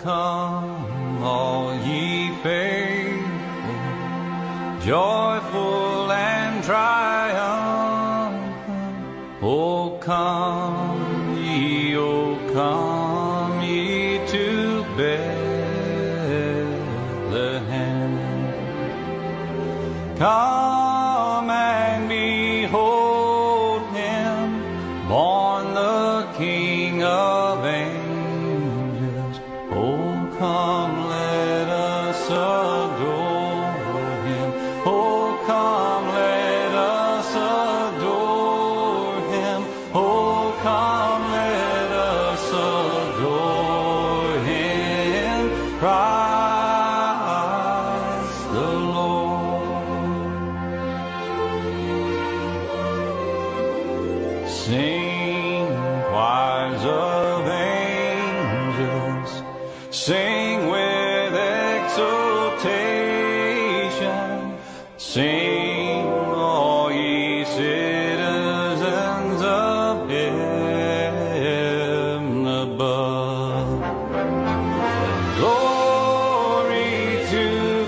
come, all ye faithful, joyful and triumphant. O come ye to Bethlehem. Come and behold him, born the King of angels. Oh, come, let us adore him. Oh, come, let us adore him. Oh, come, let us adore him. Christ the Lord. Sing, choirs of angels, sing with exultation, sing, all ye citizens of heaven above. Glory to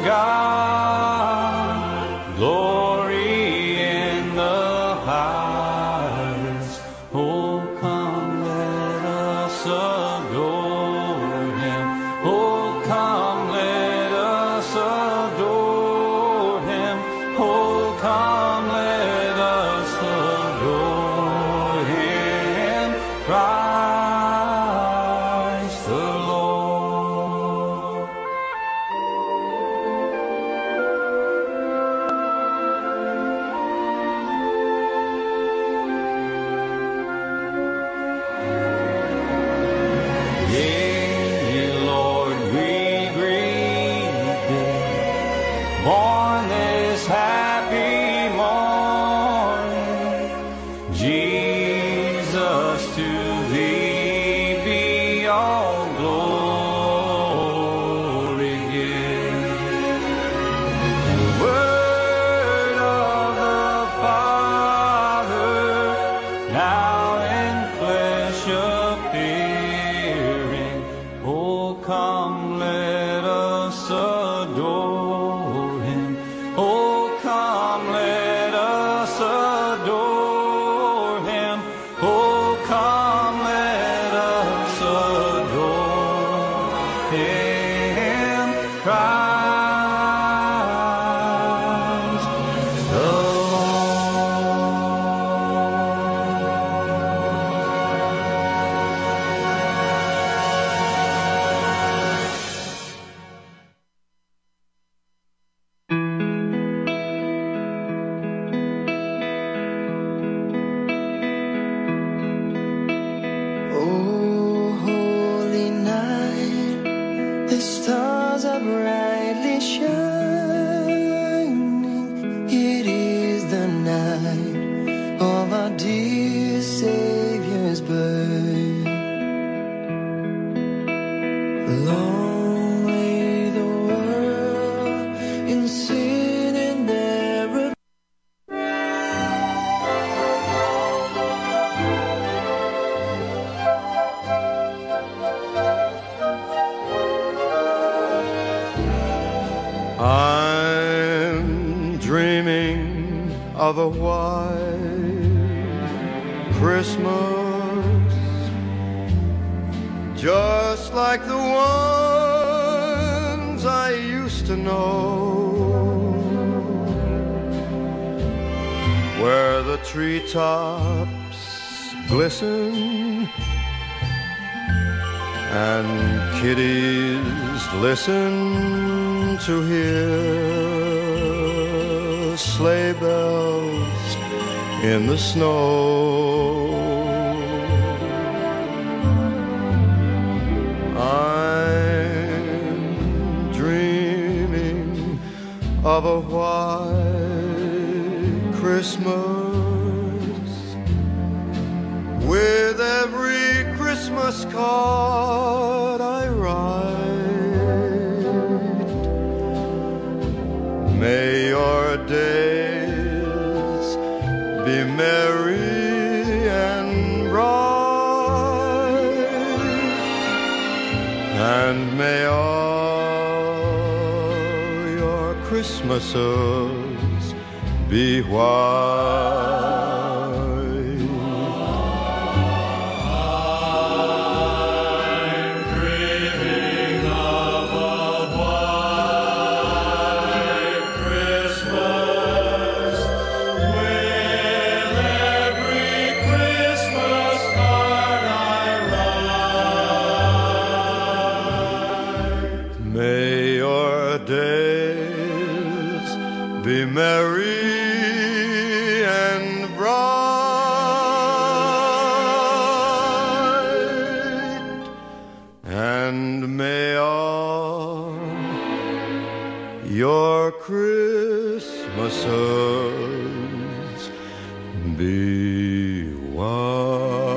God, glory in the highest. Oh, come, let us adore him. Oh, come, let us adore him. Oh, come, let us adore him. Christ the Lord. Yea, Lord, we greet thee, born this happy morning. Jesus, to thee be all glory given. The word of the Father, now in flesh appearing. Oh, come, let us adore him. Oh, come, let us adore him. Oh, come, let us adore him. Christ the Oh, holy night, the stars are brightly shining. It is the night of our dear Savior's birth. Long lay the world in sin and error. I'm dreaming of a white Christmas, just like the ones I used to know, where the treetops glisten and kiddies listen to hear sleigh bells in the snow. I'm dreaming of a white Christmas, with every Christmas card I write. May your days be merry and bright, and And may all your Christmases be white. Merry and bright, and may all your Christmases be white.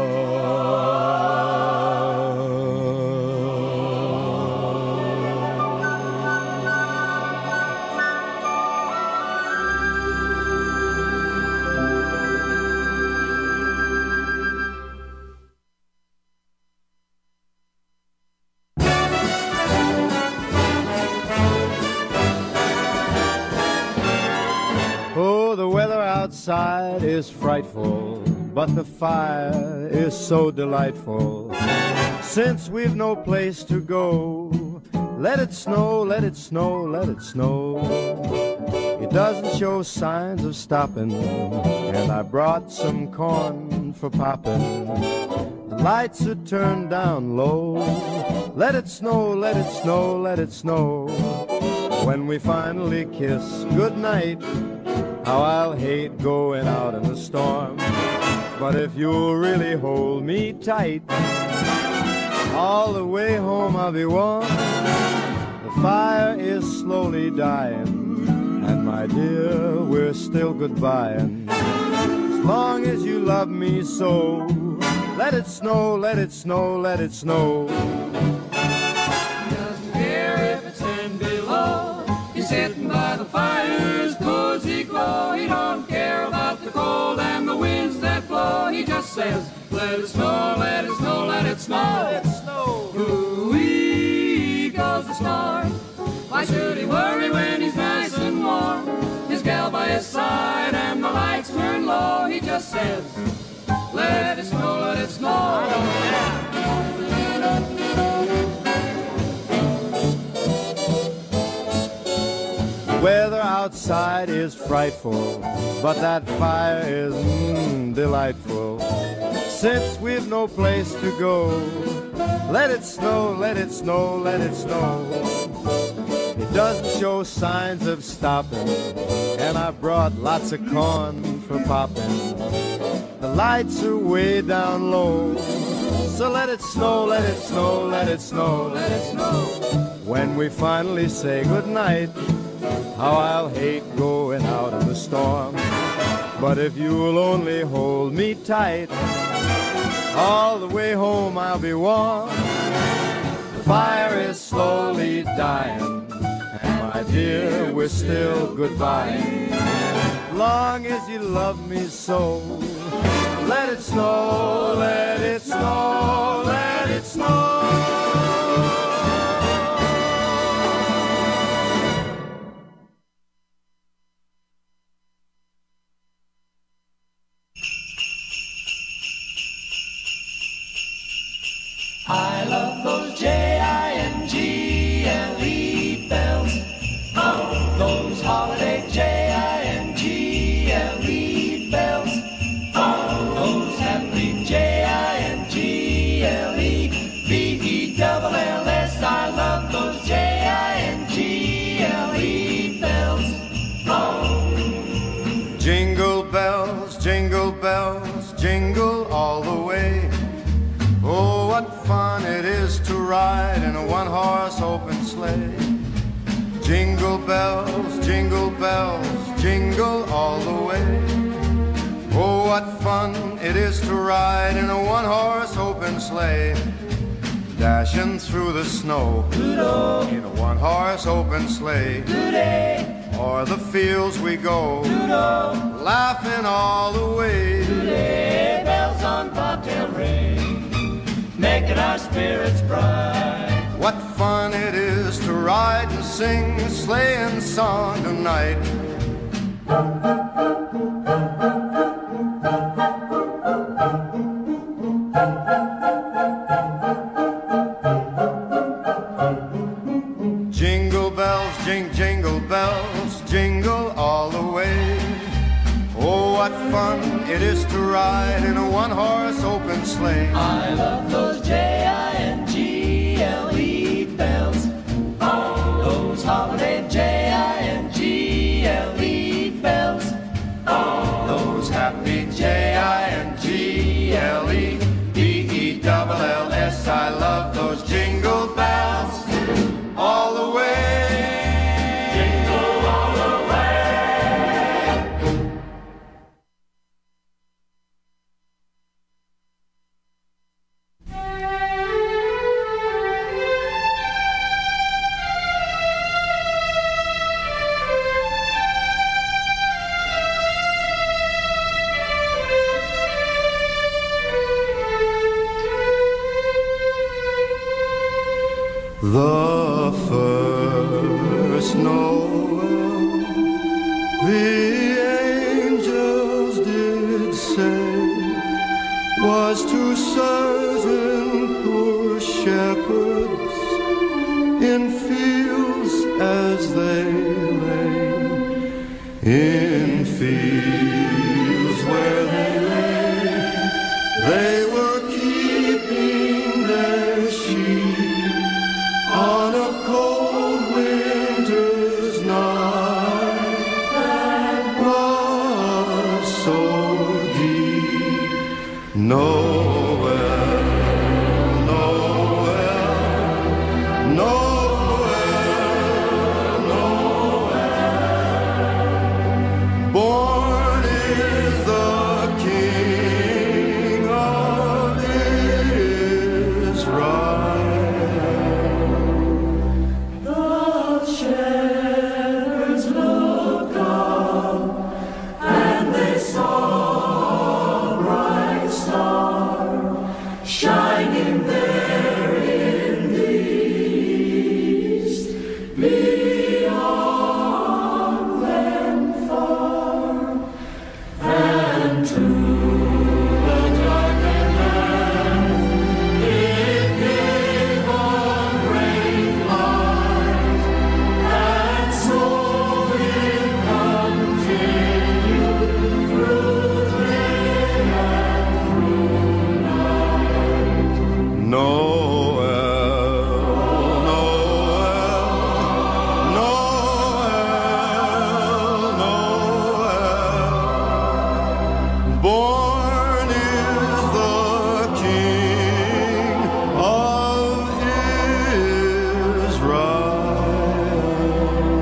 Outside is frightful, but the fire is so delightful. Since we've no place to go, let it snow, let it snow, let it snow. It doesn't show signs of stopping, and I brought some corn for popping. The lights are turned down low. Let it snow, let it snow, let it snow. When we finally kiss goodnight, how I'll hate going out in the storm. But if you'll really hold me tight, all the way home I'll be warm. The fire is slowly dying, and my dear, we're still goodbying. As long as you love me so, let it snow, let it snow, let it snow. He doesn't care if it's 10 below. He's sitting by the fire's cozy glow. He don't care about the cold and the winds that blow. He just says, let it snow, let it snow, let it snow. Let it snow. Ooh-wee goes the star. Why should he worry when he's nice and warm? His gal by his side and the lights turn low. He just says, let it snow, let it snow. I don't care. Weather outside is frightful, but that fire is delightful. Since we've no place to go, let it snow, let it snow, let it snow. It doesn't show signs of stopping, and I brought lots of corn for popping. The lights are way down low, so let it snow, let it snow, let it snow, let it snow. When we finally say goodnight, how I'll hate going out in the storm. But if you'll only hold me tight, all the way home I'll be warm. The fire is slowly dying, and my dear, we're still goodbye. Long as you love me so, let it snow, let it snow, let it snow. I love those Jingle bells. Oh, those holiday Jingle bells. Oh, those happy Jingle-bells. I love those Jingle bells. Oh. Jingle bells, jingle bells, jingle all the way. Oh, what fun it is to ride in a one-horse open sleigh. Jingle bells, jingle all the way. Oh, what fun it is to ride in a one-horse open sleigh. Dashing through the snow Doodle. in a one-horse open sleigh. Today, O'er the fields we go, Doodle. laughing all the way. Today, bells on bobtail ring, making our spirits bright. What fun sing a sleighing song tonight. Jingle bells, jingle bells, jingle all the way. Oh, what fun it is to ride in a one-horse open sleigh. I love those J-I-N-G-L-E bells. Those holiday J-I-N-G-L-E bells. Those happy J-I-N-G-L-E B-E-double-L-S. I love those jingle bells all the way. Jingle all the way. The first Noel, the angels did say, was to certain poor shepherds in fields as they lay, in fields where they lay, they were keeping their sheep on a cold winter's night that was so deep. Noel, Noel, Noel, Noel. Born is the King of Israel. Shining there in the east, beyond them far, and to the darkened land it gave a great light, and so it continued through day and through night. Noel, Noel, Noel, Noel. Born is the King of Israel.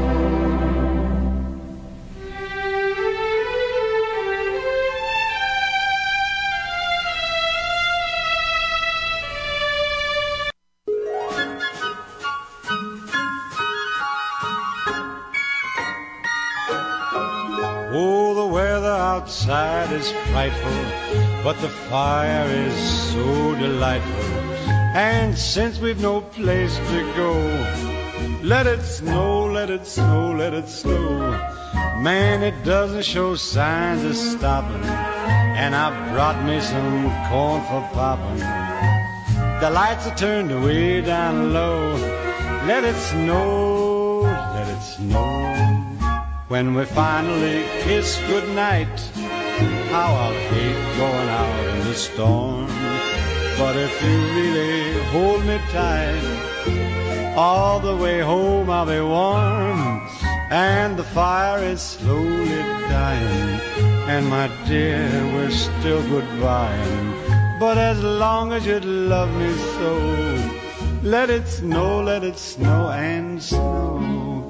Oh, the weather outside is frightful, but the fire is so delightful. And since we've no place to go, let it snow, let it snow, let it snow. Man, it doesn't show signs of stopping, and I brought me some corn for popping. The lights are turned way down low. Let it snow, let it snow. When we finally kiss goodnight, how I'll hate going out in the storm. But if you really hold me tight, all the way home I'll be warm. And the fire is slowly dying, and my dear, we're still goodbying. But as long as you love me so, let it snow and snow.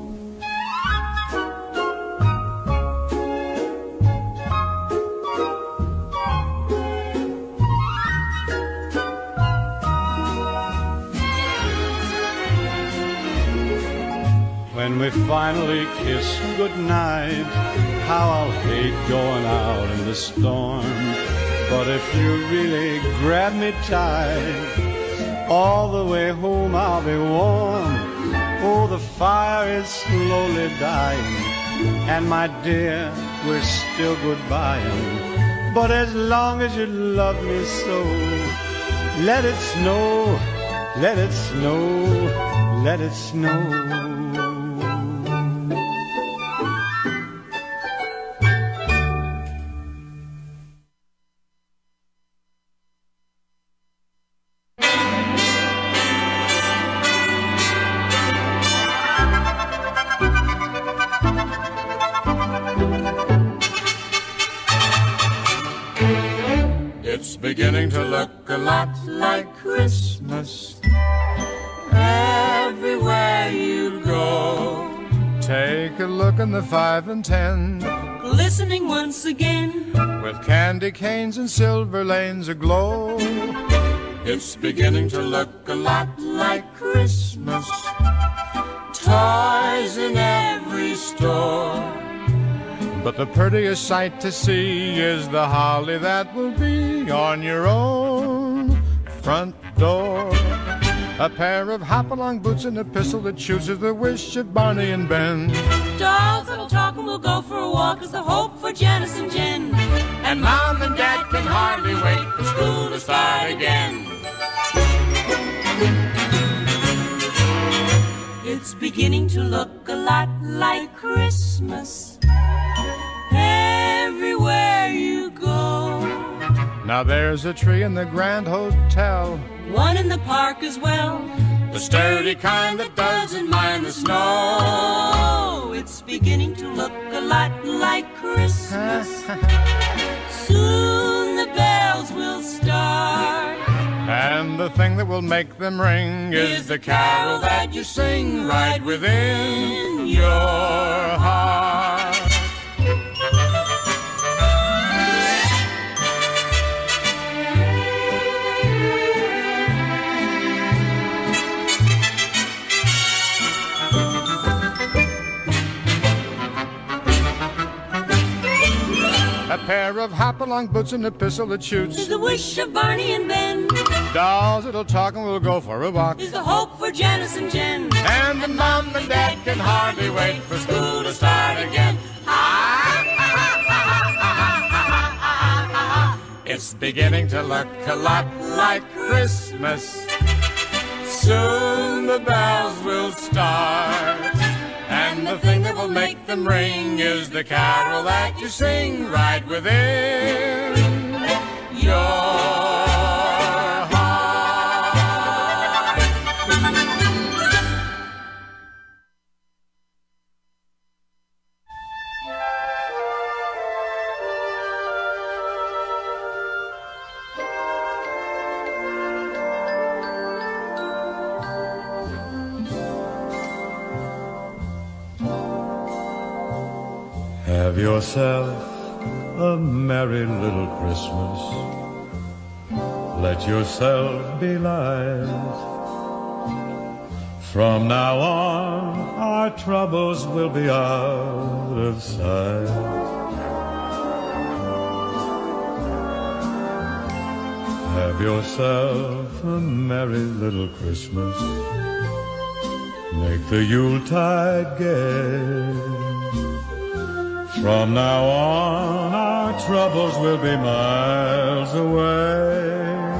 When we finally kiss goodnight, how I'll hate going out in the storm. But if you really grab me tight, all the way home I'll be warm. Oh, the fire is slowly dying, and my dear, we're still goodbying. But as long as you love me so, let it snow, let it snow, let it snow. It's beginning to look a lot like Christmas everywhere you go. Take a look in the 5 and 10, glistening once again, with candy canes and silver lanes aglow. It's beginning to look a lot like Christmas, toys in every store. But the prettiest sight to see is the holly that will be on your own front door. A pair of hop-along boots and a pistol that chooses the wish of Barney and Ben. dolls that'll talk and we'll go for a walk is the hope for Janice and Jen. And Mom and Dad can hardly wait for school to start again. It's beginning to look a lot like Christmas everywhere you go. Now there's a tree in the Grand Hotel, One in the park as well, the sturdy kind that doesn't mind the snow. oh, it's beginning to look a lot like Christmas. Soon the bells will start, And the thing that will make them ring is the carol that you sing right within your heart. A pair of hop-along boots and a pistol that shoots, is the wish of Barney and Ben, dolls that'll talk and we'll go for a walk. is the hope for Janice and Jen. And the Mom and Dad can hardly wait for school to start again. It's beginning to look a lot like Christmas. Soon the bells will start, and the thing that will make them ring is the carol that you sing right within your heart. Have yourself a merry little Christmas. Let yourself be light. From now on, our troubles will be out of sight. Have yourself a merry little Christmas. Make the Yuletide gay. From now on, our troubles will be miles away.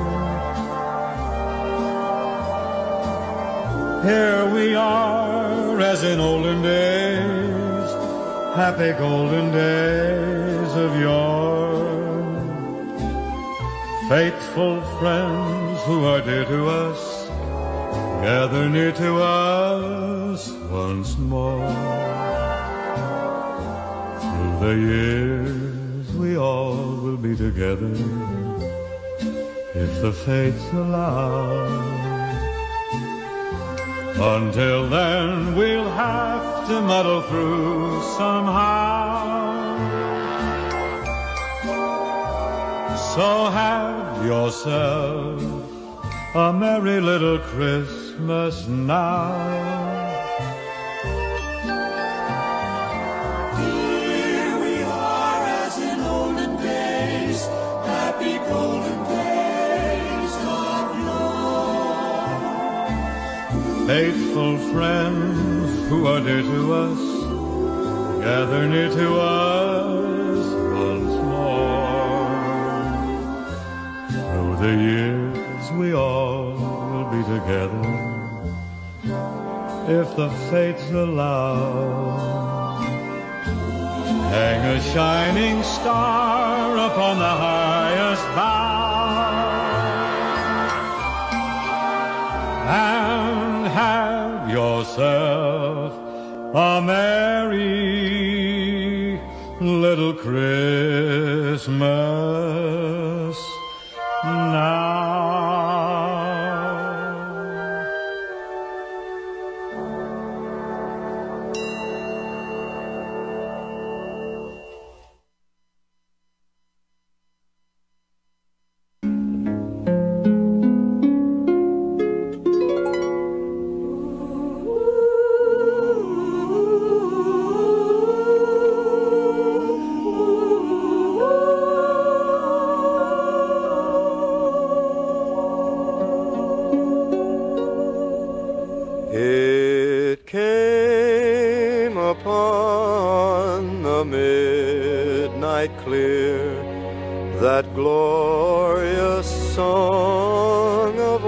Here we are, as in olden days, happy golden days of yore. Faithful friends who are dear to us, gather near to us once more. The years we all will be together, if the fates allow. Until then we'll have to muddle through somehow. So have yourself a merry little Christmas now. faithful friends who are dear to us, gather near to us once more. Through the years we all will be together, if the fates allow. Hang a shining star upon the highest bough, and have yourself a merry little Christmas now. It came upon the midnight clear, that glorious song of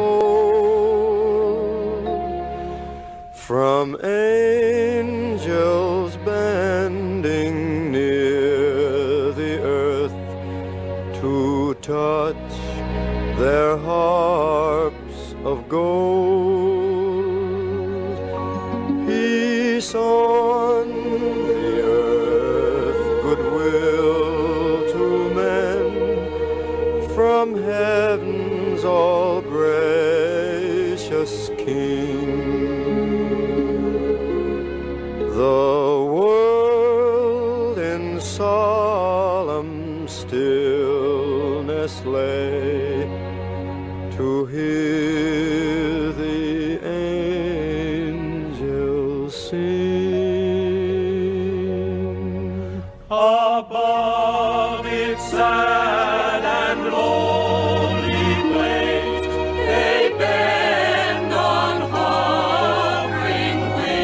old, from angels bending near the earth to touch their harps of gold. Peace on the earth, goodwill to men, from heaven's all gracious King. The world in solemn stillness lay to hear the angels sing. Above its sad and lonely place, they bend on hovering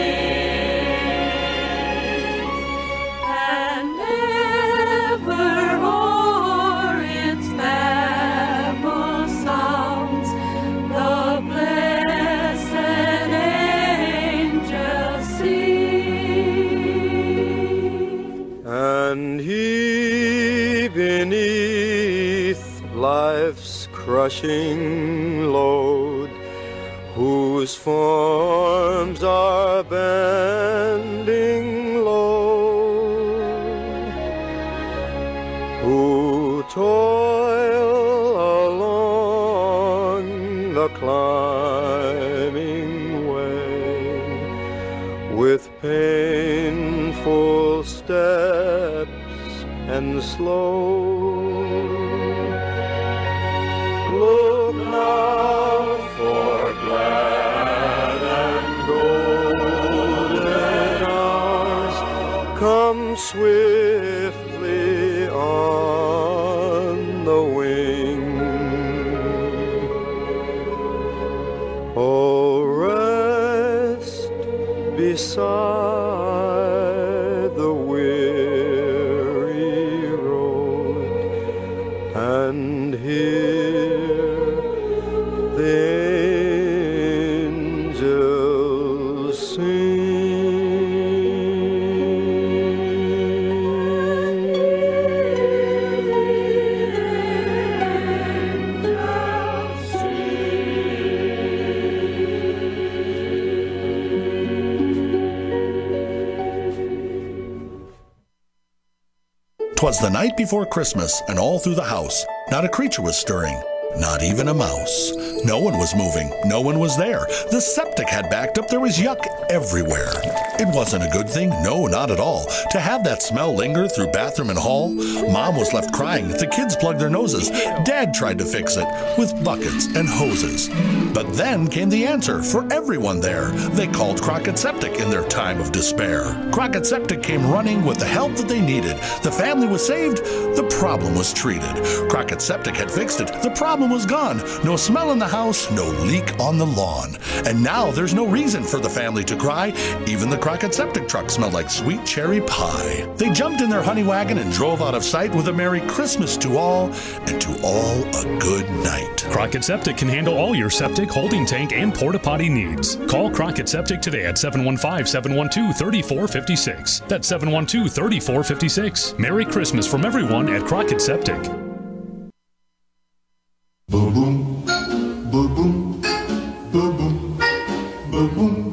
wings, And ever o'er its babel sounds the blessed angels sing. And he beneath life's crushing load, whose forms are bending low, who toil along the climbing way with painful steps and slow. Look now for glad and golden hours come swiftly on the wing. Oh, rest beside the weary road and hear the angels "'Twas the night before Christmas, and all through the house not a creature was stirring, not even a mouse. No one was moving, no one was there. The septic had backed up, there was yuck everywhere. It wasn't a good thing, no, not at all, to have that smell linger through bathroom and hall. Mom was left crying, the kids plugged their noses. Dad tried to fix it with buckets and hoses. But then came the answer for everyone there. They called Crockett Septic in their time of despair. Crockett Septic came running with the help that they needed. The family was saved, the problem was treated. Crockett Septic had fixed it, the problem was gone. No smell in the house, no leak on the lawn. And now there's no reason for the family to cry. Even the Crockett Septic truck smelled like sweet cherry pie. They jumped in their honey wagon and drove out of sight with a Merry Christmas to all, and to all a good night. Crockett Septic can handle all your septic, holding tank, and porta potty needs. Call Crockett Septic today at 715-712-3456. That's 712-3456. Merry Christmas from everyone at Crockett Septic. Boom, boom, boom, boom, boom, boom, boom, boom.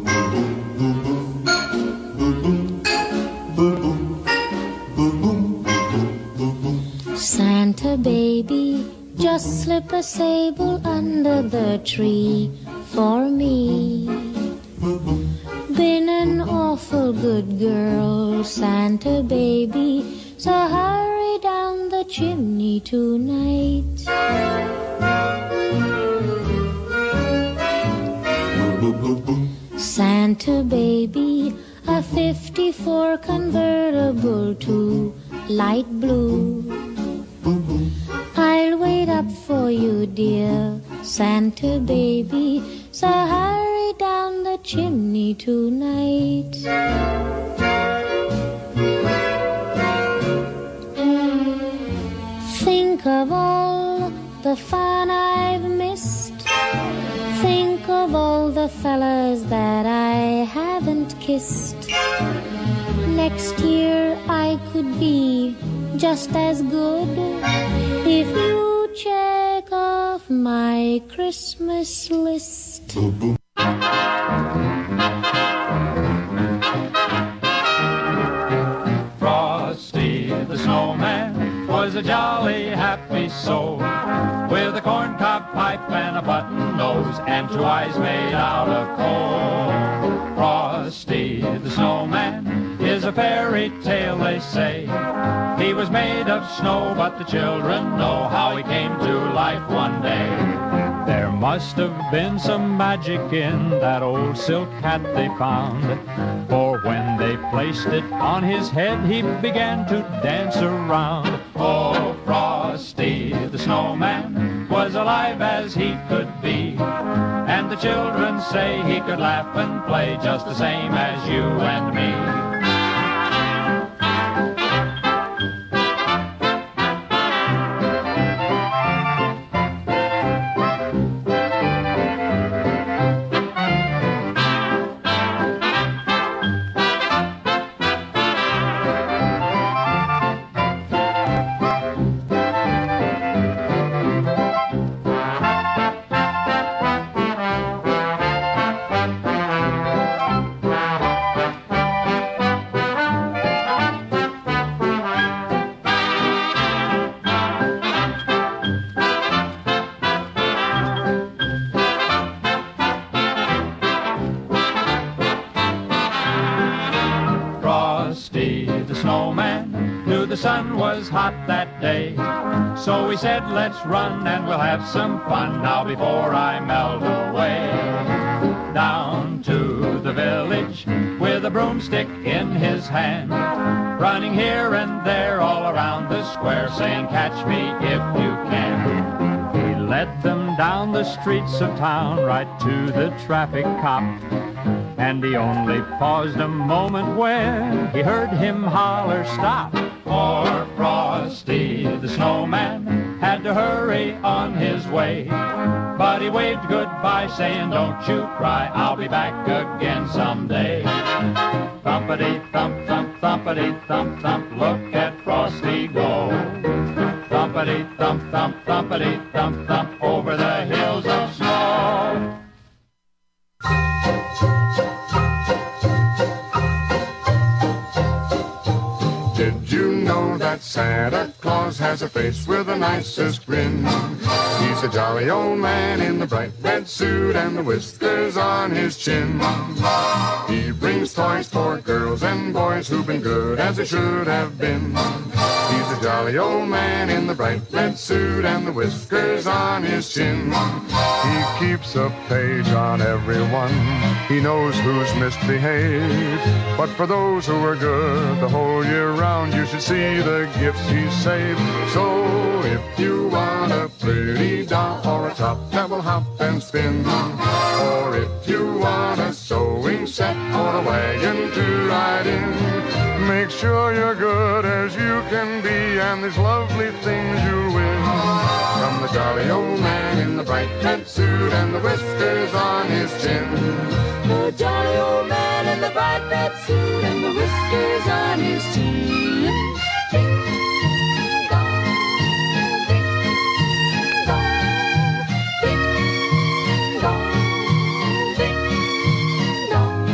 Santa baby, just slip a sable under the tree for me. Been an awful good girl, Santa baby, so hurry down the chimney tonight. Santa baby, a 54 convertible to light blue. I'll wait up for you, dear Santa baby, so hurry down the chimney tonight. Think of all the fun I've missed. Think of all the fellas that I haven't kissed. Next year I could be just as good if you check off my Christmas list. Frosty the snowman was a jolly happy soul, with a corncob pipe and a button nose and two eyes made out of coal. Frosty the snowman is a fairy tale, they say. He was made of snow, but the children know how he came to life one day. There must have been some magic in that old silk hat they found, for when they placed it on his head, he began to dance around. Oh, Frosty the snowman was alive as he could be, and the children say he could laugh and play just the same as you and me. So we said, let's run and we'll have some fun now before I melt away. Down to the village with a broomstick in his hand, running here and there all around the square, saying, catch me if you can. He led them down the streets of town right to the traffic cop, and he only paused a moment when he heard him holler, stop. Poor Frosty the snowman had to hurry on his way, but he waved goodbye saying, don't you cry, I'll be back again someday. Thumpity thump thump, thumpity thump thump, look at Frosty go. Thumpity thump thump, thumpity thump thump, over the hills of snow. Did you know that Santa Claus has a face with the nicest grin? He's He's a jolly old man in the bright red suit and the whiskers on his chin. He brings toys for girls and boys who've been good as they should have been. He's a jolly old man in the bright red suit and the whiskers on his chin. He keeps a page on everyone. He knows who's misbehaved. But for those who are good the whole year round, you should see the gifts he saved. So if you want a pretty doll or a top that will hop and spin, or if you want a sewing set or a wagon to ride in, make sure you're good as you can be, and these lovely things you'll win. From the jolly old man in the bright red suit and the whiskers on his chin. The jolly old man in the bright red suit and the whiskers on his chin. Ding dong, ding dong, ding dong, ding dong.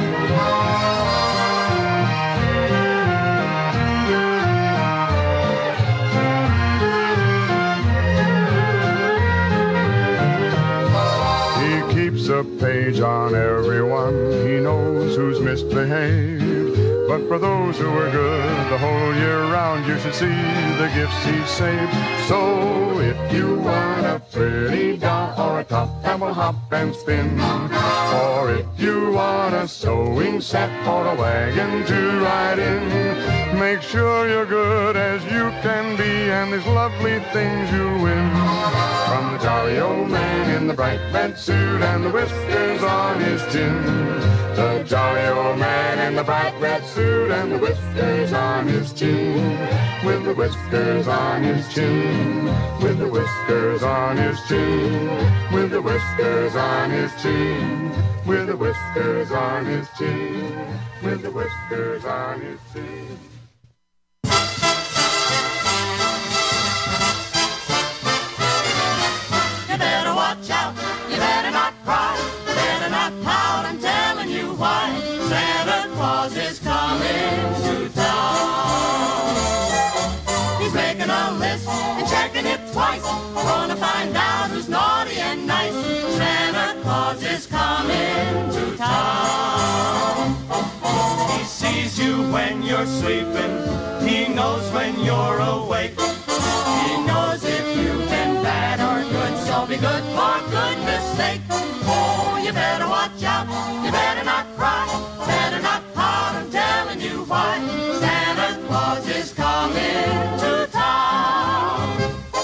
He keeps a page on everyone. He knows who's misbehaved. But for those who are good the whole year round, you should see the gifts he saved. So if you want a pretty doll or a top that will hop and spin, or if you want a sewing set or a wagon to ride in, make sure you're good as you can be, and these lovely things you'll win. From the jolly old man in the bright red suit and the whiskers on his chin. The jolly old man in the bright red suit and the whiskers on his chin. With the whiskers on his chin. With the whiskers on his chin. With the whiskers on his chin. With the whiskers on his chin. With the whiskers on his chin. You better watch out, you better not cry, you better not pout, I'm telling you why. Santa Claus is coming to town. He's making a list and checking it twice, gonna find out who's naughty and nice. Santa Claus is coming to town. He sees you when you're sleeping, he knows when you're awake. He knows if you've been bad or good, so be good for goodness sake. Oh, you better watch out, you better not cry, better not pout, I'm telling you why. Santa Claus is coming to town.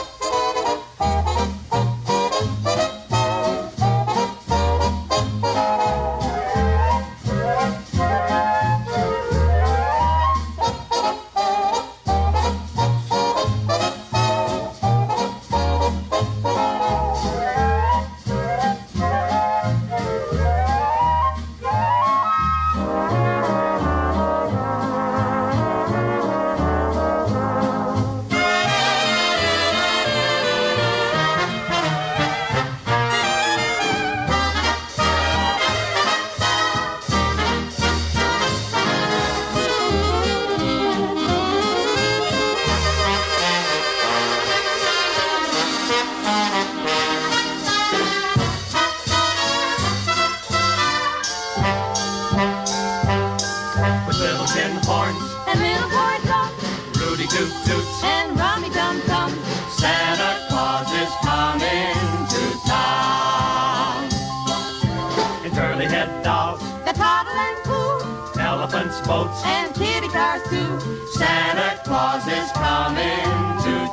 Boats and kitty cars too. Santa Claus is coming to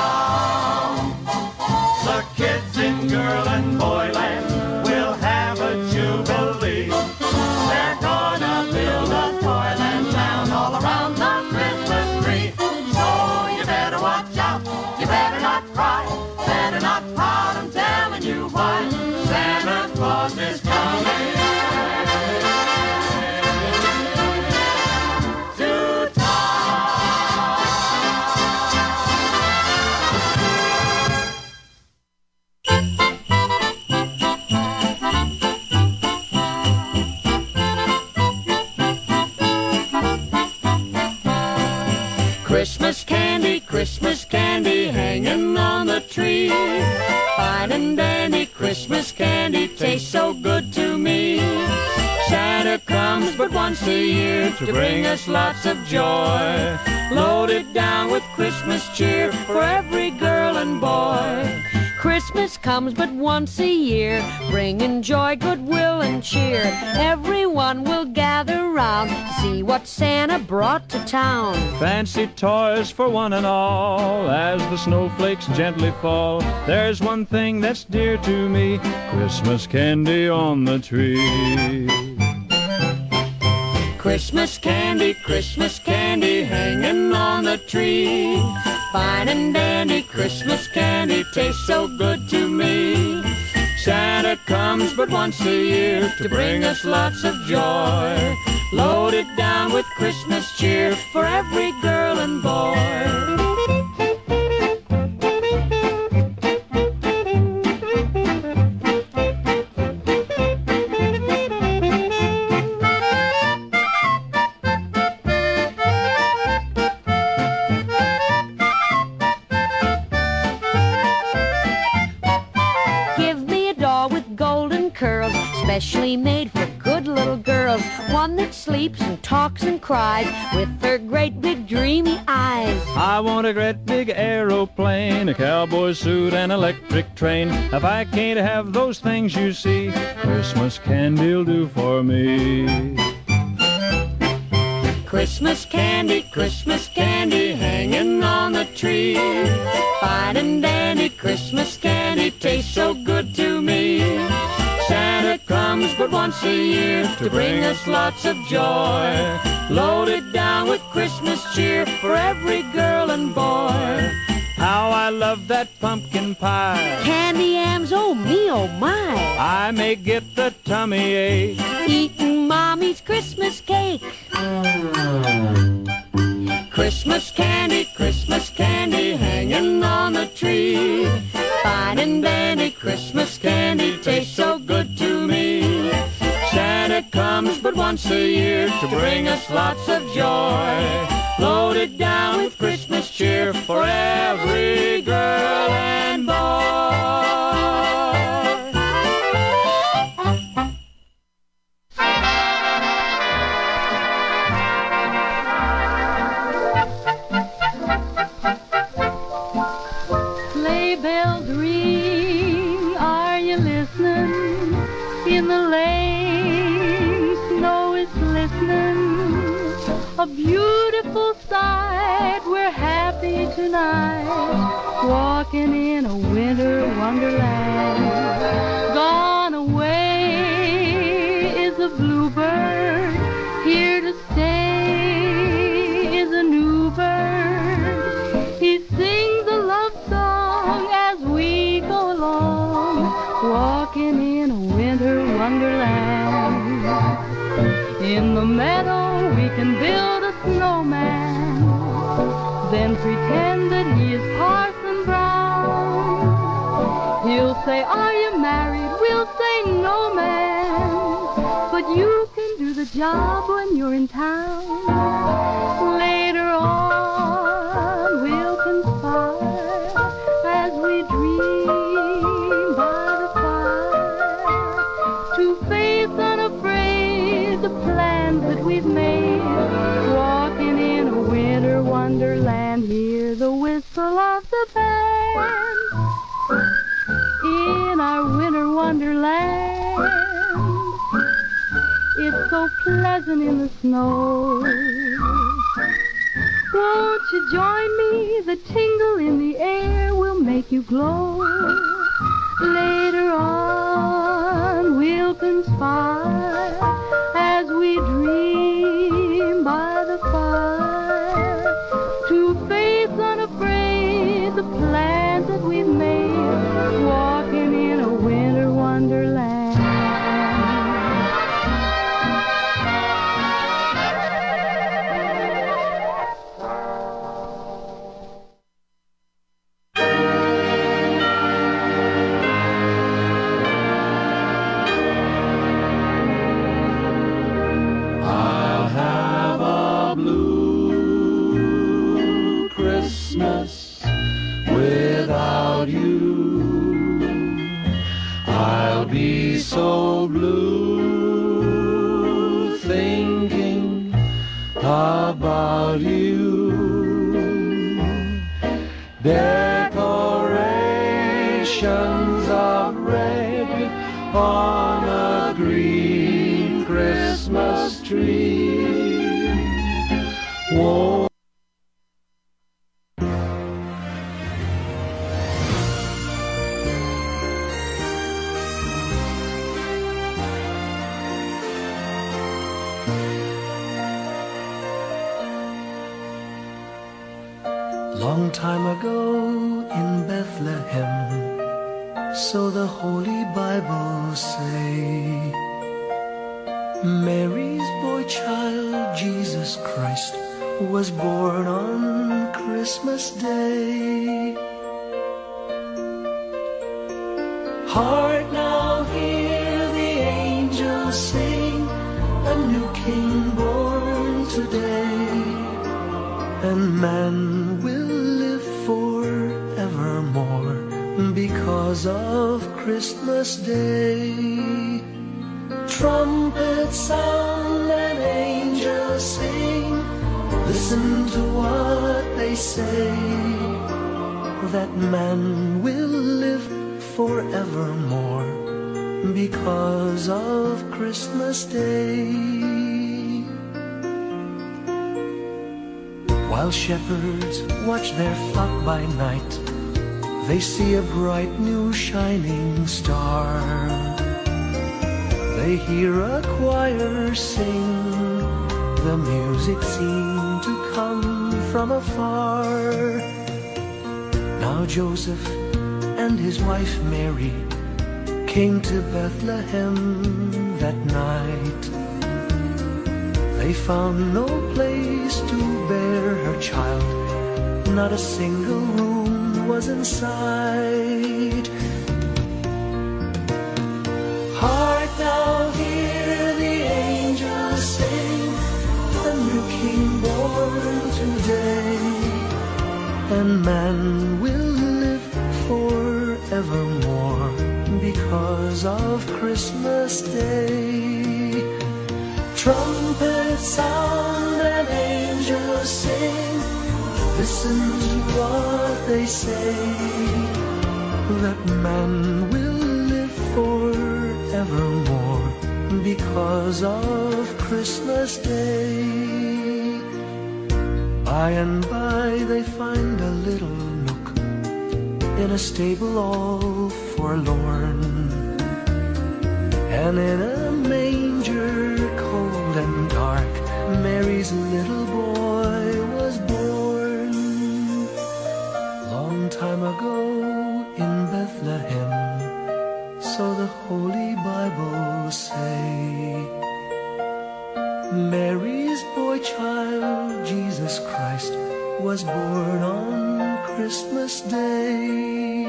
town. The kids in girl and boy land will have a jubilee. They're gonna build a toyland town all around the Christmas tree. So you better watch out, you better not cry, better not pout, I'm telling you why. Santa Claus is coming. Christmas candy hanging on the tree. Fine Fine and dandy Christmas candy tastes so good to me. Santa comes but once a year to bring us lots of joy. Loaded down with Christmas cheer for every girl and boy. Christmas comes but once a year, bringing joy, goodwill, and cheer. Everyone will gather round to see what Santa brought to town. Fancy toys for one and all as the snowflakes gently fall. There's one thing that's dear to me, Christmas candy on the tree. Christmas candy hanging on the tree. Fine and dandy Christmas candy tastes so good to me. Santa comes but once a year to bring us lots of joy. Loaded down with Christmas cheer for every girl and boy. Specially made for good little girls. One that sleeps and talks and cries with her great big dreamy eyes. I want a great big aeroplane, a cowboy suit, and electric train. If I can't have those things you see, Christmas candy'll do for me. Christmas candy hanging on the tree. Fine and dandy Christmas candy tastes so good to me. Santa comes but once a year to bring us lots of joy. Loaded down with Christmas cheer for every girl and boy. How I love that pumpkin pie. Candy yams, oh me, oh my. I may get the tummy ache eating Mommy's Christmas cake. Christmas candy hanging on the tree. Fine and dandy Christmas candy tastes so good to me. Santa comes but once a year to bring us lots of joy. Loaded down with Christmas cheer for every girl and boy. Sleigh bells ring, are you listening? In the lane, snow is glistening. A beautiful sight, we're happy tonight, walking in a winter wonderland. Gone away is a bluebird, here to stay is a new bird. He sings a love song as we go along, walking in a winter wonderland. In the meadow we can build a snowman, then pretend that he is Parson Brown. He'll say, are you married? We'll say, no, man, but you can do the job when you're in town. Later on we'll conspire as we dream by the fire, to face unafraid the plans that we've made, walking in a winter wonderland. Hear the whistle of the band in our winter wonderland. It's so pleasant in the snow. Won't you join me? The tingle in the air will make you glow. Later on we'll conspire as we dream by the fire, to face unafraid the plans that we've made, walking in a winter wonderland. be so blue thinking about you. Decorations of red on a green Christmas tree. Whoa. Long time ago in Bethlehem, so the Holy Bible say, Mary's boy child, Jesus Christ, was born on Christmas Day. Hark now, hear the angels sing, a new king born today, and man will live forevermore because of Christmas Day. Trumpets sound and angels sing, listen to what they say, that man will live forevermore because of Christmas Day. While shepherds watch their flock by night, they see a bright new shining star. They hear a choir sing, the music seemed to come from afar. Now Joseph and his wife Mary came to Bethlehem that night. They found no place to bear her child, not a single room was in sight. Hark now, hear the angels sing, a new king born today, and man will live forevermore because of Christmas Day. Trumpets sound and angels sing, listen to what they say, that man will live forevermore because of Christmas Day. By and by they find a little nook in a stable all forlorn, and in a manger cold and dark, Mary's little boy was born. Long time ago in Bethlehem, so the Holy Bible say, Mary's boy child, Jesus Christ, was born on Christmas Day.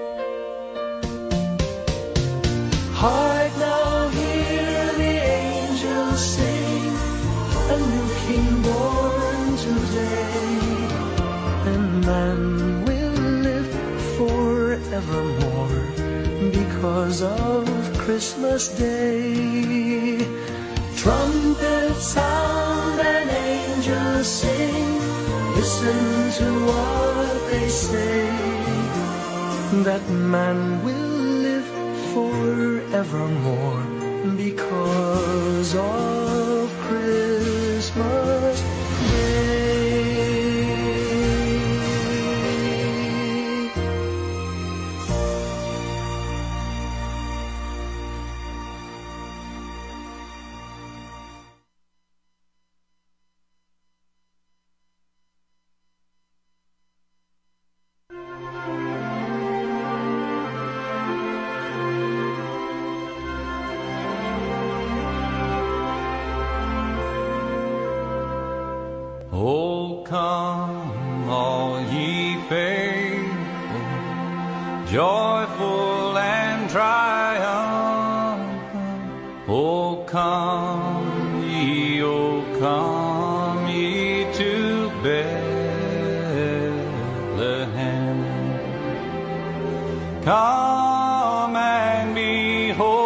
Hark now, hear the angels sing, a new king born today, and man will live forevermore because of Christmas Day. Trumpets sound and angels sing, listen to what they say, that man will live forevermore because of Christmas Day. Oh, come, all ye faithful, joyful and triumphant. Oh, come ye to Bethlehem. Come and behold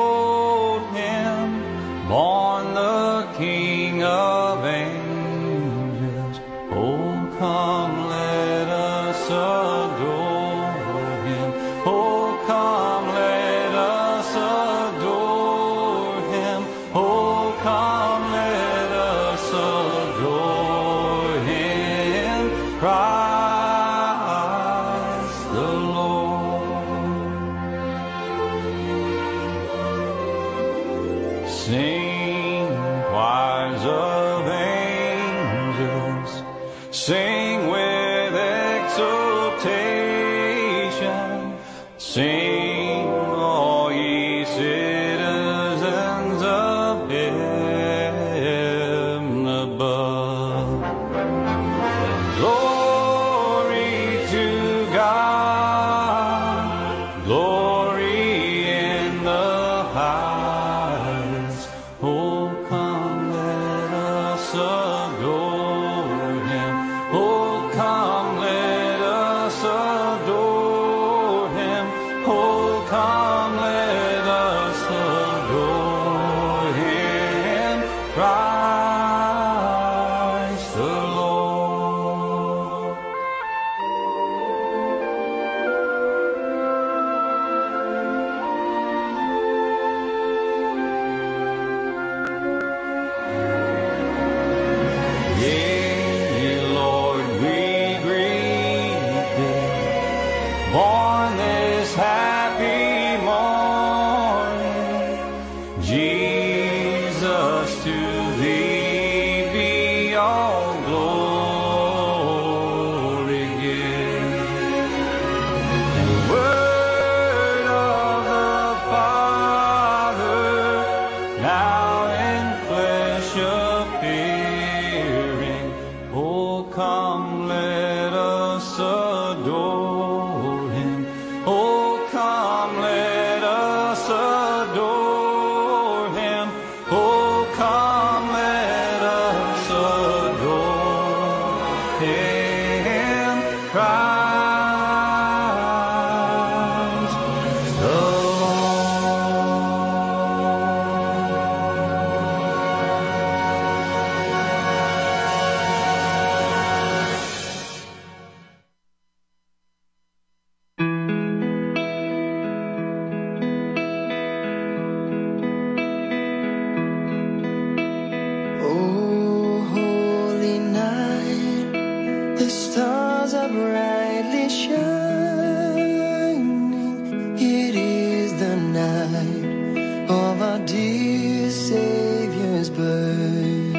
Sing, choirs of angels, sing with exultation, sing, all ye citizens of heaven above. Glory to God, glory in the highest. Oh, come, let us adore Him. Oh, come, let us adore Him. Oh, come, let us adore Him, Christ the Lord. Yea, Lord, we greet Thee, born this happy morning. Jesus, to Thee be all glory given. The word of the Father, now in flesh appearing. Oh, come, let us adore Him. Oh, come, let us adore Him. Oh, come, let us adore Him, Christ the Oh, holy night, the stars are brightly shining. It is the night of our dear Savior's birth.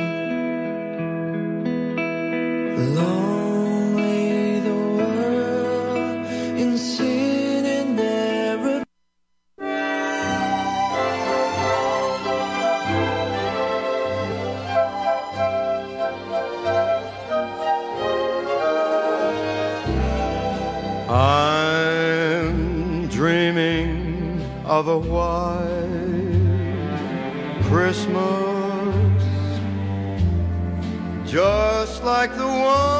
Long lay the world in sin and error. I'm dreaming of a white Christmas, just like the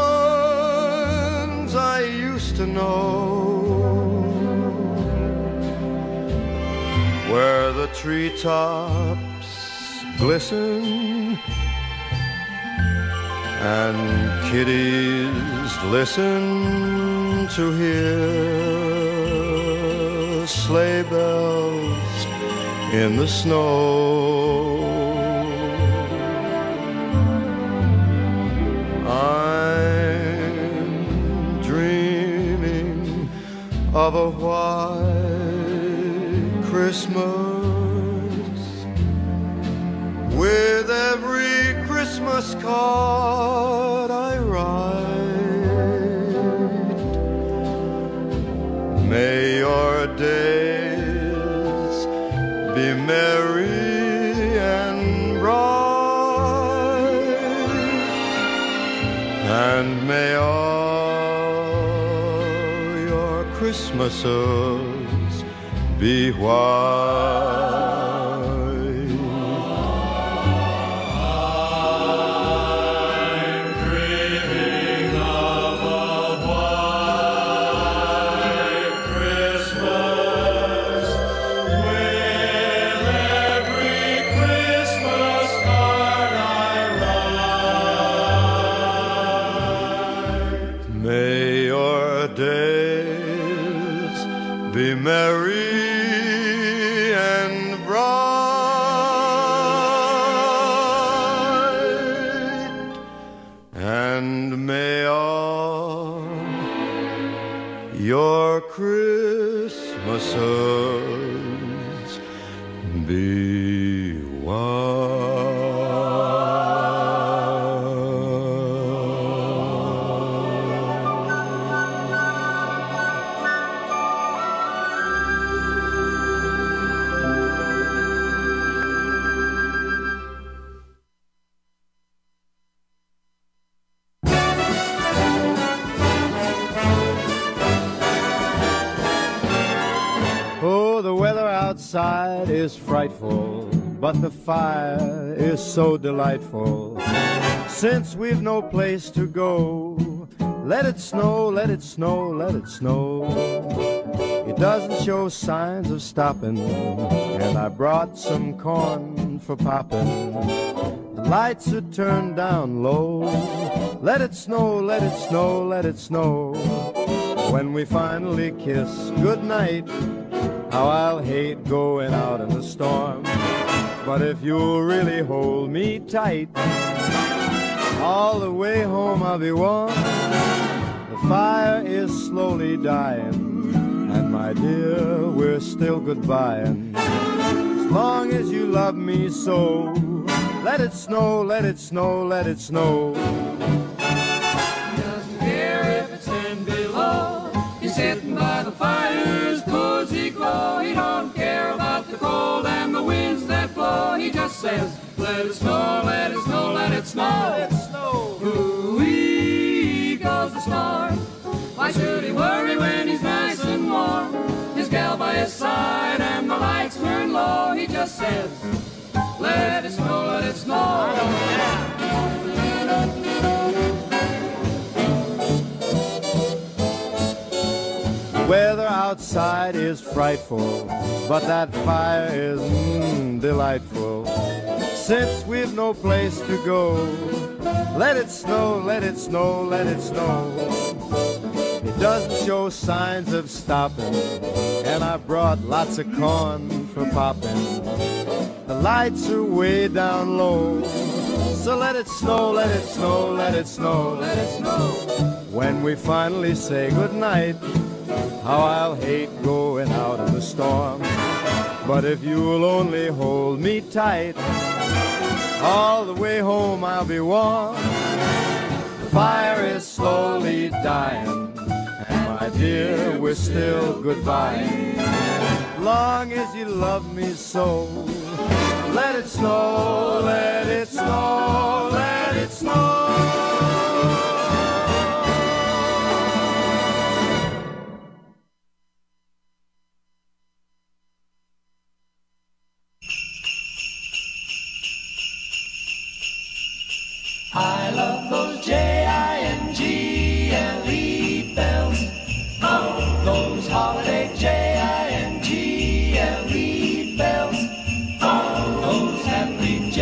ones I used to know, where the treetops glisten and kiddies listen to hear sleigh bells in the snow. I'm dreaming of a white Christmas, with every Christmas card I write. May your days be merry and bright, and may all your Christmases be white. May your days be merry and bright, and may all your Christmases be white. weather outside is frightful, but the fire is so delightful. Since we've no place to go, let it snow, let it snow, let it snow. It doesn't show signs of stopping, and I brought some corn for popping. The lights are turned down low. Let it snow, let it snow, let it snow. When we finally kiss goodnight, how I'll hate going out in the storm. But if you'll really hold me tight, all the way home I'll be warm. The fire is slowly dying, and my dear, we're still goodbying. As long as you love me so, let it snow, let it snow, let it snow. He doesn't care if it's 10 below. He's sitting by the fire's cozy glow. He don't care about the cold and the winds that blow. He just says, let it snow, let it snow, let it snow. Let it snow. Ooh-wee goes the star. Why should he worry when he's nice and warm? His gal by his side and the lights burn low. He just says, let it snow, let it snow. The weather outside is frightful, but that fire is delightful. Since we've no place to go, let it snow, let it snow, let it snow. It doesn't show signs of stopping, and I brought lots of corn for popping. The lights are way down low, so let it snow, let it snow, let it snow, let it snow. When we finally say goodnight, how I'll hate going out in the storm. But if you'll only hold me tight, all the way home I'll be warm. The fire is slowly dying, and my dear, we're still goodbye. Long as you love me so, let it snow, let it snow, let it snow. I love those Jingle bells. Oh, those holiday Jingle bells. Oh, those happy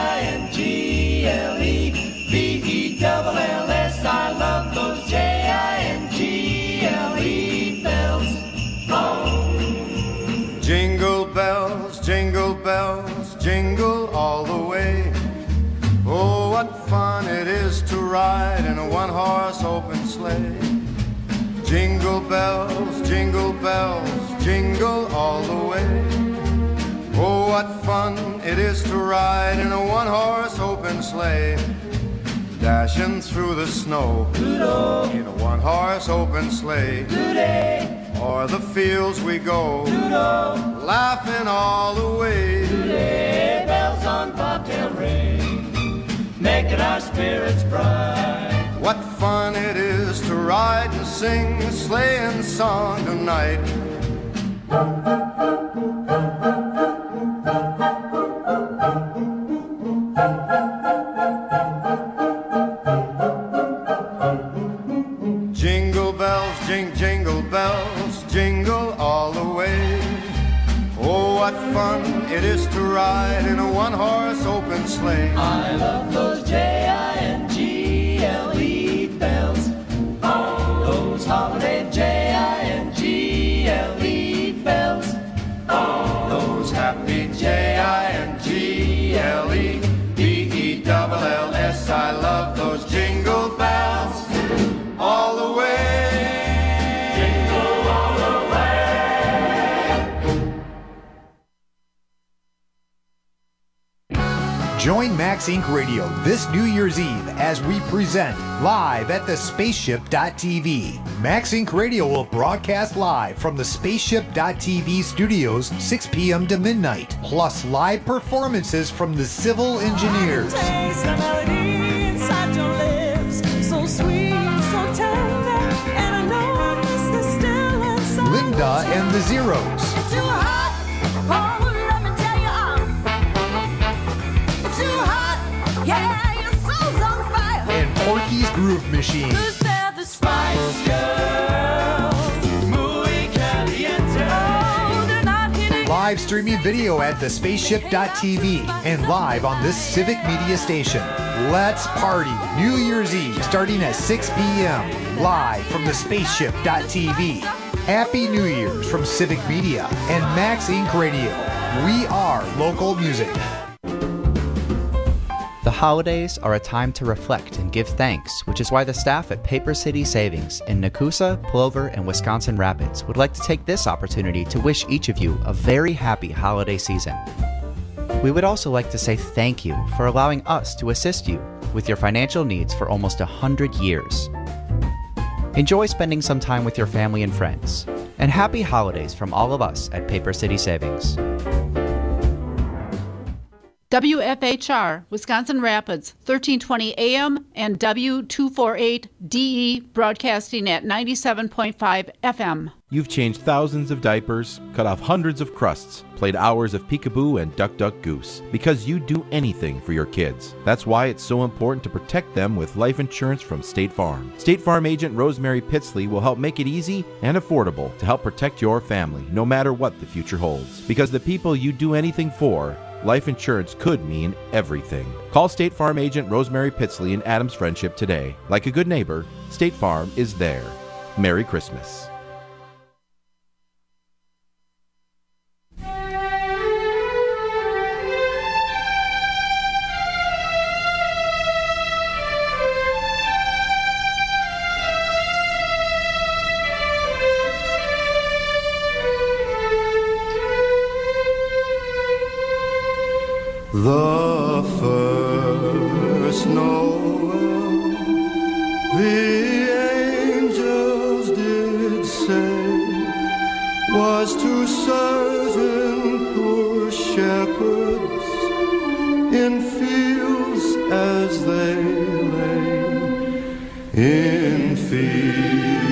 Jingle-bells. I love those Jingle bells. Oh. Jingle bells, jingle bells, jingle all the way. Oh, what fun it is to ride in a one-horse open sleigh. Jingle bells, jingle bells, jingle all the way. Oh, what fun it is to ride in a one-horse open sleigh. Dashing through the snow Doodle. in a one-horse open sleigh. Today, O'er the fields we go, Doodle. laughing all the way. Today, bells on bobtail ring, making our spirits bright. What fun it is to ride and sing a sleighing song tonight. Jingle bells, jingle bells, jingle all the way. Oh, what fun it is to ride in a one-horse open sleigh. I love those Jingle bells. Oh, those holiday Jingle bells. Oh, those happy Jingle-bells. I love those jingle bells all the way. Jingle all the way. Join Max Inc. Radio this New Year's Eve as we present live at the Spaceship.tv. Max Inc. Radio will broadcast live from the Spaceship.tv studios 6 p.m. to midnight, plus live performances from the Civil Engineers. Linda and the Zeros. Groove Machine. Who's there, the Spice Girls? Muy caliente. Oh, they're not hitting. Live streaming video at thespaceship.tv and live on this civic media station. Let's party New Year's Eve starting at 6 p.m. live from thespaceship.tv. Happy New Year's from Civic Media and Max Inc. Radio. We are local music. The holidays are a time to reflect and give thanks, which is why the staff at Paper City Savings in Nakusa, Plover, and Wisconsin Rapids would like to take this opportunity to wish each of you a very happy holiday season. We would also like to say thank you for allowing us to assist you with your financial needs for almost 100 years. Enjoy spending some time with your family and friends, and happy holidays from all of us at Paper City Savings. WFHR, Wisconsin Rapids, 1320 AM and W248DE, broadcasting at 97.5 FM. You've changed thousands of diapers, cut off hundreds of crusts, played hours of peekaboo and duck duck goose, because you do anything for your kids. That's why it's so important to protect them with life insurance from State Farm. State Farm agent Rosemary Pitsley will help make it easy and affordable to help protect your family, no matter what the future holds. Because the people you do anything for, life insurance could mean everything. Call State Farm agent Rosemary Pitsley in Adams Friendship today. Like a good neighbor, State Farm is there. Merry Christmas. The first Noel, the angels did say, was to certain poor shepherds in fields as they lay, in fields